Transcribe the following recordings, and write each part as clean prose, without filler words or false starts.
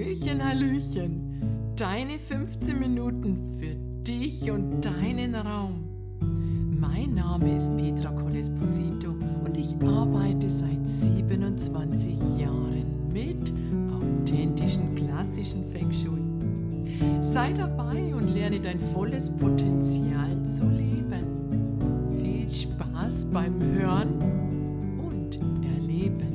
Hallöchen, Hallöchen. Deine 15 Minuten für dich und deinen Raum. Mein Name ist Petra Colesposito und ich arbeite seit 27 Jahren mit authentischen klassischen Feng Shui. Sei dabei und lerne dein volles Potenzial zu leben. Viel Spaß beim Hören und Erleben.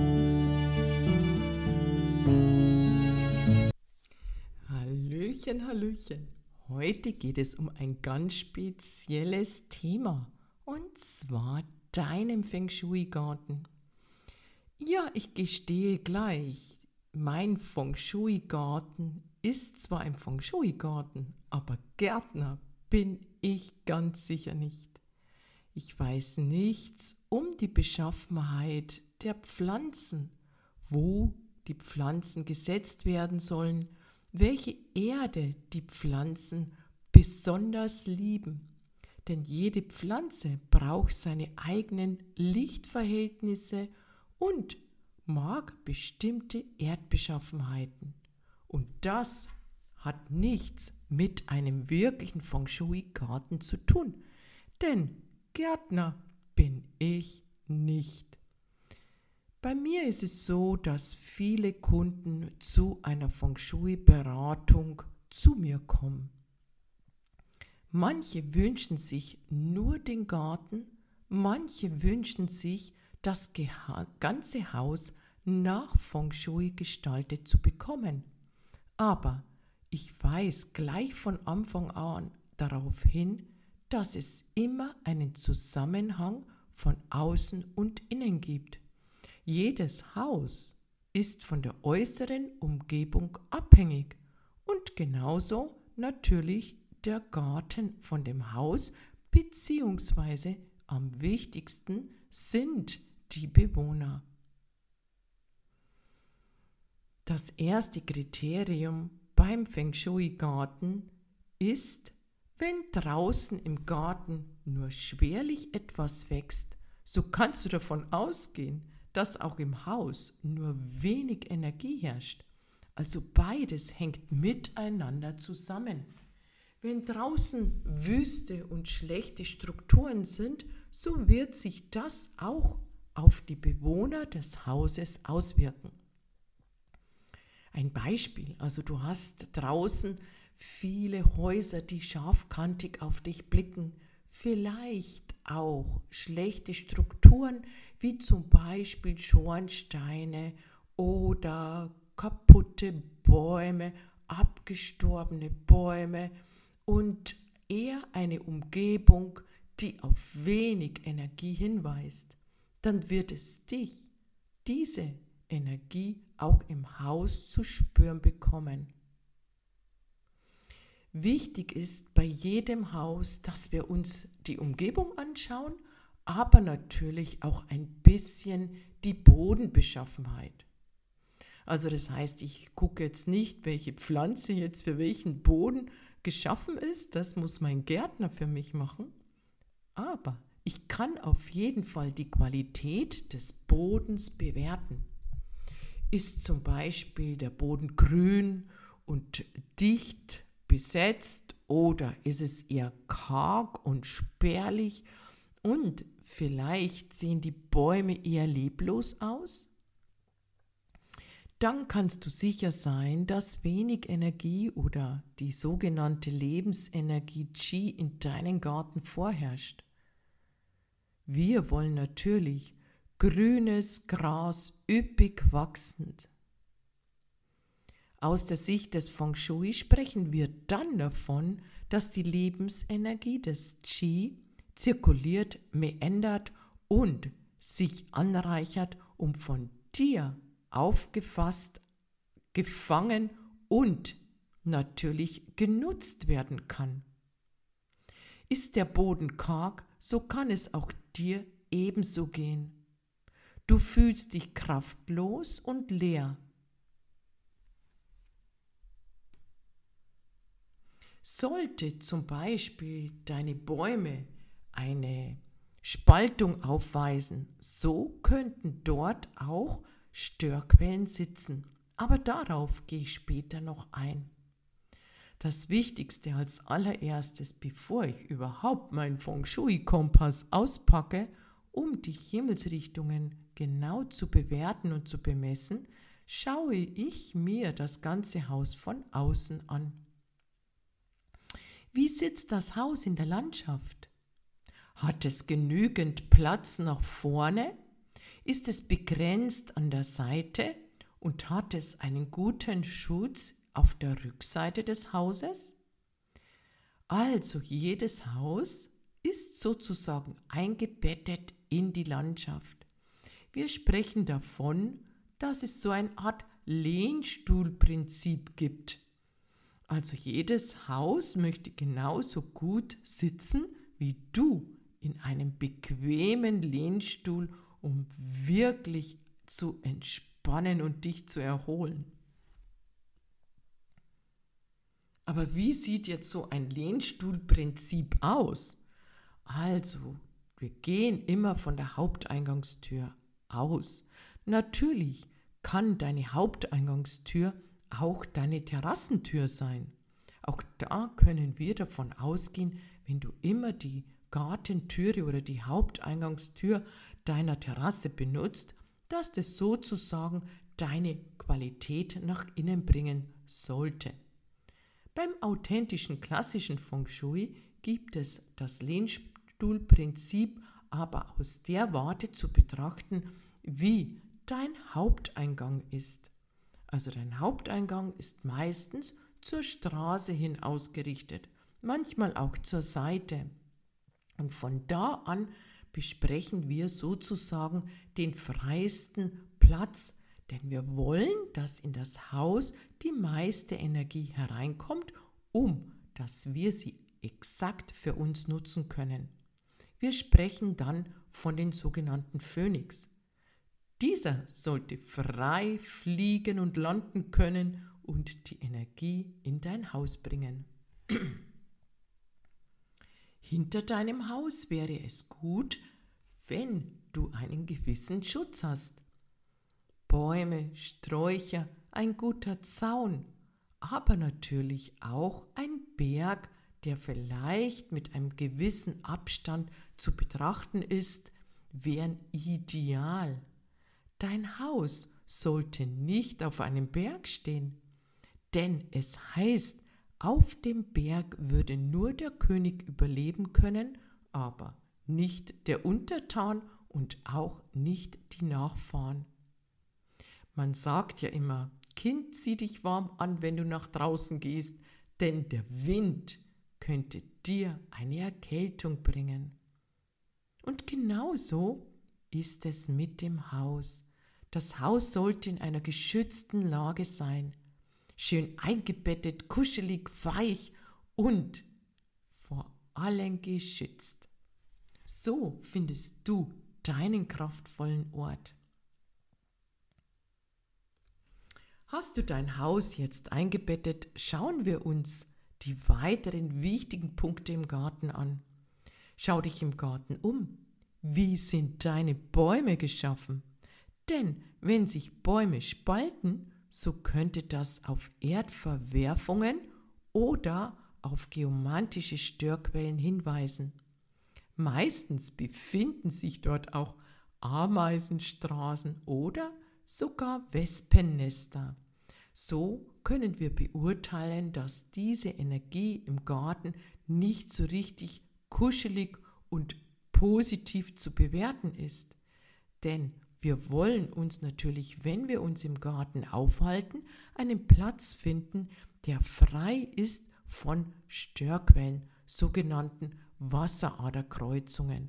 Hallöchen, Hallöchen. Heute geht es um ein ganz spezielles Thema und zwar deinem Feng Shui-Garten. Ja, ich gestehe gleich, mein Feng Shui-Garten ist zwar ein Feng Shui-Garten, aber Gärtner bin ich ganz sicher nicht. Ich weiß nichts um die Beschaffenheit der Pflanzen, wo die Pflanzen gesetzt werden sollen, welche Erde die Pflanzen besonders lieben. Denn jede Pflanze braucht seine eigenen Lichtverhältnisse und mag bestimmte Erdbeschaffenheiten. Und das hat nichts mit einem wirklichen Feng Shui-Garten zu tun, denn Gärtner bin ich nicht. Bei mir ist es so, dass viele Kunden zu einer Feng Shui-Beratung zu mir kommen. Manche wünschen sich nur den Garten, manche wünschen sich, das ganze Haus nach Feng Shui gestaltet zu bekommen. Aber ich weise gleich von Anfang an darauf hin, dass es immer einen Zusammenhang von außen und innen gibt. Jedes Haus ist von der äußeren Umgebung abhängig und genauso natürlich der Garten von dem Haus, beziehungsweise am wichtigsten sind die Bewohner. Das erste Kriterium beim Feng Shui-Garten ist, wenn draußen im Garten nur schwerlich etwas wächst, so kannst du davon ausgehen, dass auch im Haus nur wenig Energie herrscht. Also beides hängt miteinander zusammen. Wenn draußen Wüste und schlechte Strukturen sind, so wird sich das auch auf die Bewohner des Hauses auswirken. Ein Beispiel, also du hast draußen viele Häuser, die scharfkantig auf dich blicken, vielleicht auch schlechte Strukturen, wie zum Beispiel Schornsteine oder kaputte Bäume, abgestorbene Bäume und eher eine Umgebung, die auf wenig Energie hinweist, dann wird es dich, diese Energie, auch im Haus zu spüren bekommen. Wichtig ist bei jedem Haus, dass wir uns die Umgebung anschauen, aber natürlich auch ein bisschen die Bodenbeschaffenheit. Also das heißt, ich gucke jetzt nicht, welche Pflanze jetzt für welchen Boden geschaffen ist, das muss mein Gärtner für mich machen, aber ich kann auf jeden Fall die Qualität des Bodens bewerten. Ist zum Beispiel der Boden grün und dicht besetzt oder ist es eher karg und spärlich und vielleicht sehen die Bäume eher leblos aus? Dann kannst du sicher sein, dass wenig Energie oder die sogenannte Lebensenergie Qi in deinem Garten vorherrscht. Wir wollen natürlich grünes Gras, üppig wachsend. Aus der Sicht des Feng Shui sprechen wir dann davon, dass die Lebensenergie des Qi zirkuliert, meandert und sich anreichert, um von dir aufgefasst, gefangen und natürlich genutzt werden kann. Ist der Boden karg, so kann es auch dir ebenso gehen. Du fühlst dich kraftlos und leer. Sollte zum Beispiel deine Bäume eine Spaltung aufweisen, so könnten dort auch Störquellen sitzen. Aber darauf gehe ich später noch ein. Das Wichtigste als allererstes, bevor ich überhaupt meinen Feng Shui-Kompass auspacke, um die Himmelsrichtungen genau zu bewerten und zu bemessen, schaue ich mir das ganze Haus von außen an. Wie sitzt das Haus in der Landschaft? Hat es genügend Platz nach vorne? Ist es begrenzt an der Seite und hat es einen guten Schutz auf der Rückseite des Hauses? Also jedes Haus ist sozusagen eingebettet in die Landschaft. Wir sprechen davon, dass es so eine Art Lehnstuhlprinzip gibt. Also jedes Haus möchte genauso gut sitzen wie du in einem bequemen Lehnstuhl, um wirklich zu entspannen und dich zu erholen. Aber wie sieht jetzt so ein Lehnstuhlprinzip aus? Also, wir gehen immer von der Haupteingangstür aus. Natürlich kann deine Haupteingangstür auch deine Terrassentür sein. Auch da können wir davon ausgehen, wenn du immer die Gartentüre oder die Haupteingangstür deiner Terrasse benutzt, dass das sozusagen deine Qualität nach innen bringen sollte. Beim authentischen klassischen Feng Shui gibt es das Lehnstuhlprinzip aber aus der Warte zu betrachten, wie dein Haupteingang ist. Also dein Haupteingang ist meistens zur Straße hin ausgerichtet, manchmal auch zur Seite. Und von da an besprechen wir sozusagen den freiesten Platz, denn wir wollen, dass in das Haus die meiste Energie hereinkommt, dass wir sie exakt für uns nutzen können. Wir sprechen dann von den sogenannten Phönix. Dieser sollte frei fliegen und landen können und die Energie in dein Haus bringen. Hinter deinem Haus wäre es gut, wenn du einen gewissen Schutz hast. Bäume, Sträucher, ein guter Zaun, aber natürlich auch ein Berg, der vielleicht mit einem gewissen Abstand zu betrachten ist, wären ideal. Dein Haus sollte nicht auf einem Berg stehen, denn es heißt, auf dem Berg würde nur der König überleben können, aber nicht der Untertan und auch nicht die Nachfahren. Man sagt ja immer, Kind, zieh dich warm an, wenn du nach draußen gehst, denn der Wind könnte dir eine Erkältung bringen. Und genauso ist es mit dem Haus. Das Haus sollte in einer geschützten Lage sein, schön eingebettet, kuschelig, weich und vor allem geschützt. So findest du deinen kraftvollen Ort. Hast du dein Haus jetzt eingebettet, schauen wir uns die weiteren wichtigen Punkte im Garten an. Schau dich im Garten um. Wie sind deine Bäume geschaffen? Denn wenn sich Bäume spalten, so könnte das auf Erdverwerfungen oder auf geomantische Störquellen hinweisen. Meistens befinden sich dort auch Ameisenstraßen oder sogar Wespennester. So können wir beurteilen, dass diese Energie im Garten nicht so richtig kuschelig und positiv zu bewerten ist. Denn wir wollen uns natürlich, wenn wir uns im Garten aufhalten, einen Platz finden, der frei ist von Störquellen, sogenannten Wasseraderkreuzungen.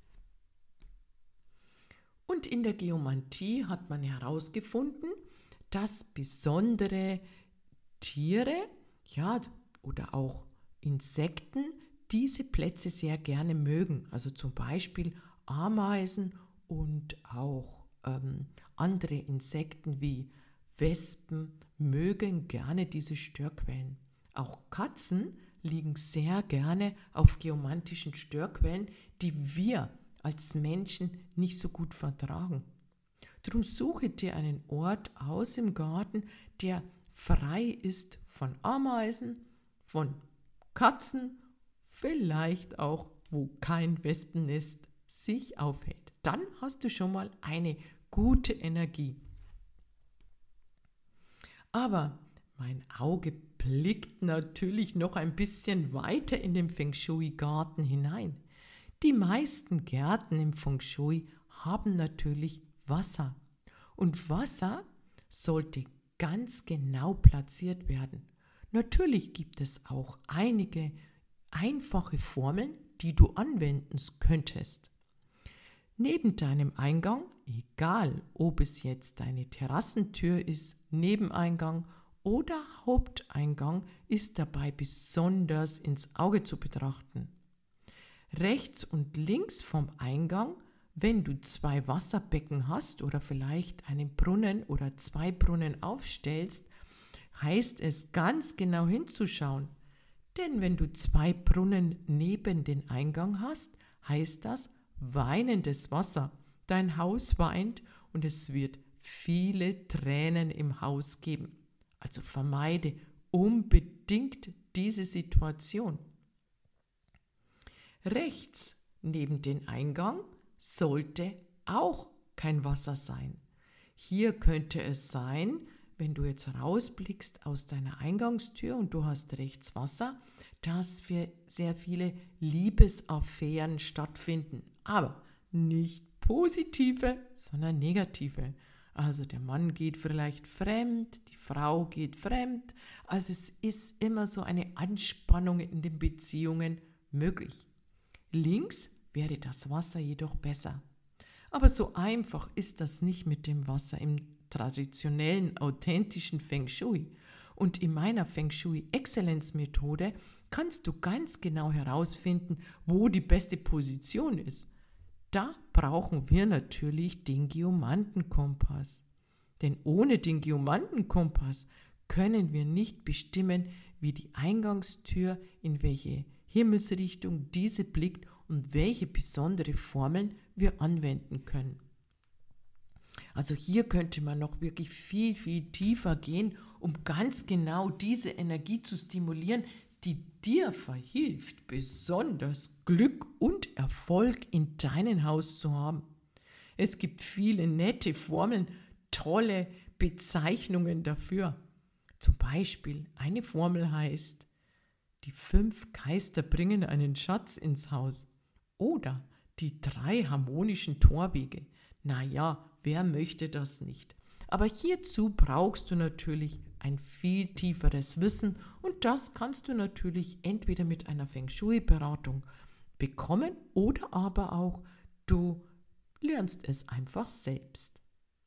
Und in der Geomantie hat man herausgefunden, dass besondere Tiere, oder auch Insekten diese Plätze sehr gerne mögen. Also zum Beispiel Ameisen und auch andere Insekten wie Wespen mögen gerne diese Störquellen. Auch Katzen liegen sehr gerne auf geomantischen Störquellen, die wir als Menschen nicht so gut vertragen. Drum suche dir einen Ort aus im Garten, der frei ist von Ameisen, von Katzen, vielleicht auch, wo kein Wespennest sich aufhält. Dann hast du schon mal eine gute Energie. Aber mein Auge blickt natürlich noch ein bisschen weiter in den Feng Shui-Garten hinein. Die meisten Gärten im Feng Shui haben natürlich Wasser. Und Wasser sollte ganz genau platziert werden. Natürlich gibt es auch einige einfache Formeln, die du anwenden könntest. Neben deinem Eingang, egal ob es jetzt deine Terrassentür ist, Nebeneingang oder Haupteingang, ist dabei besonders ins Auge zu betrachten. Rechts und links vom Eingang, wenn du 2 Wasserbecken hast oder vielleicht einen Brunnen oder 2 Brunnen aufstellst, heißt es ganz genau hinzuschauen. Denn wenn du 2 Brunnen neben den Eingang hast, heißt das weinendes Wasser. Dein Haus weint und es wird viele Tränen im Haus geben. Also vermeide unbedingt diese Situation. Rechts neben den Eingang sollte auch kein Wasser sein. Hier könnte es sein, wenn du jetzt rausblickst aus deiner Eingangstür und du hast rechts Wasser, dass sehr viele Liebesaffären stattfinden. Aber nicht positive, sondern negative. Also der Mann geht vielleicht fremd, die Frau geht fremd. Also es ist immer so eine Anspannung in den Beziehungen möglich. Links wäre das Wasser jedoch besser. Aber so einfach ist das nicht mit dem Wasser im traditionellen, authentischen Feng Shui. Und in meiner Feng Shui Excellence Methode kannst du ganz genau herausfinden, wo die beste Position ist. Da brauchen wir natürlich den Geomantenkompass. Denn ohne den Geomantenkompass können wir nicht bestimmen, wie die Eingangstür, in welche Himmelsrichtung diese blickt und welche besondere Formeln wir anwenden können. Also hier könnte man noch wirklich viel, viel tiefer gehen, um ganz genau diese Energie zu stimulieren, die dir verhilft, besonders Glück und Erfolg in deinem Haus zu haben. Es gibt viele nette Formeln, tolle Bezeichnungen dafür. Zum Beispiel eine Formel heißt, die 5 Geister bringen einen Schatz ins Haus. Oder die 3 harmonischen Torwege. Naja, wer möchte das nicht? Aber hierzu brauchst du natürlich ein viel tieferes Wissen und das kannst du natürlich entweder mit einer Feng Shui-Beratung bekommen oder aber auch du lernst es einfach selbst.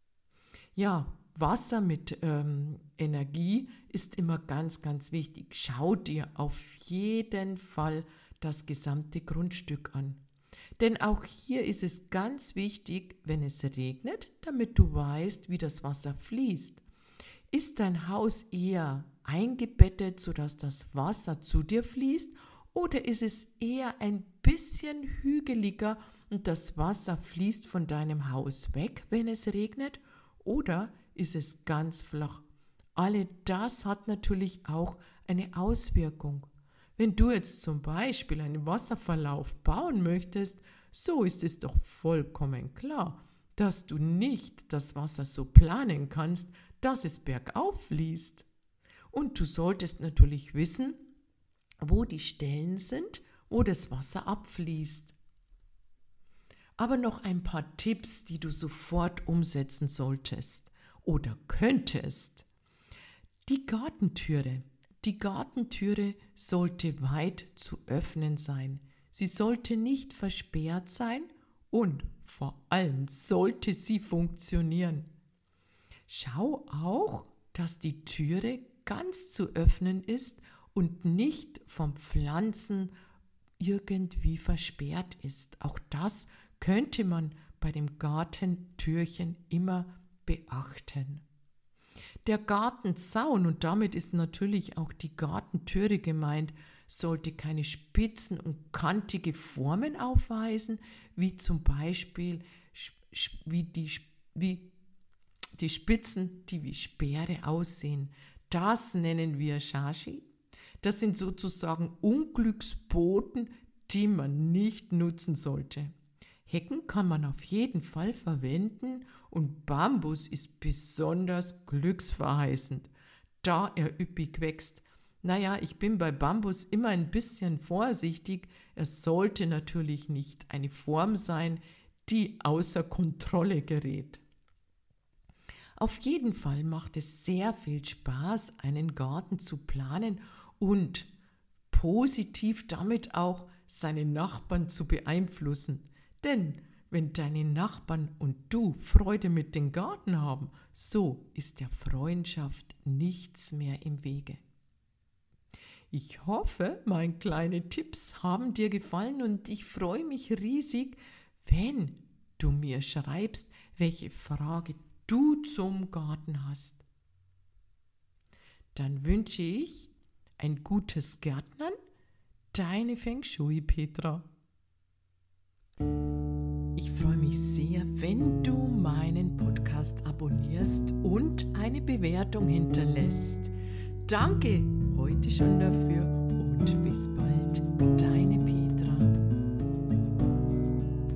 Ja, Wasser mit Energie ist immer ganz, ganz wichtig. Schau dir auf jeden Fall das gesamte Grundstück an. Denn auch hier ist es ganz wichtig, wenn es regnet, damit du weißt, wie das Wasser fließt. Ist dein Haus eher eingebettet, sodass das Wasser zu dir fließt, oder ist es eher ein bisschen hügeliger und das Wasser fließt von deinem Haus weg, wenn es regnet, oder ist es ganz flach? Alle das hat natürlich auch eine Auswirkung. Wenn du jetzt zum Beispiel einen Wasserverlauf bauen möchtest, so ist es doch vollkommen klar, dass du nicht das Wasser so planen kannst, dass es bergauf fließt. Und du solltest natürlich wissen, wo die Stellen sind, wo das Wasser abfließt. Aber noch ein paar Tipps, die du sofort umsetzen solltest oder könntest. Die Gartentüre. Die Gartentüre sollte weit zu öffnen sein. Sie sollte nicht versperrt sein und vor allem sollte sie funktionieren. Schau auch, dass die Türe ganz zu öffnen ist und nicht von Pflanzen irgendwie versperrt ist. Auch das könnte man bei dem Gartentürchen immer beachten. Der Gartenzaun, und damit ist natürlich auch die Gartentüre gemeint, sollte keine spitzen und kantige Formen aufweisen, wie zum Beispiel wie die Spitzen, die wie Speere aussehen, das nennen wir Shashi. Das sind sozusagen Unglücksboten, die man nicht nutzen sollte. Hecken kann man auf jeden Fall verwenden und Bambus ist besonders glücksverheißend, da er üppig wächst. Naja, ich bin bei Bambus immer ein bisschen vorsichtig. Es sollte natürlich nicht eine Form sein, die außer Kontrolle gerät. Auf jeden Fall macht es sehr viel Spaß, einen Garten zu planen und positiv damit auch seine Nachbarn zu beeinflussen. Denn wenn deine Nachbarn und du Freude mit dem Garten haben, so ist der Freundschaft nichts mehr im Wege. Ich hoffe, meine kleinen Tipps haben dir gefallen und ich freue mich riesig, wenn du mir schreibst, welche Frage du zum Garten hast. Dann wünsche ich ein gutes Gärtnern, deine Feng Shui Petra. Ich freue mich sehr, wenn du meinen Podcast abonnierst und eine Bewertung hinterlässt. Danke heute schon dafür und bis bald.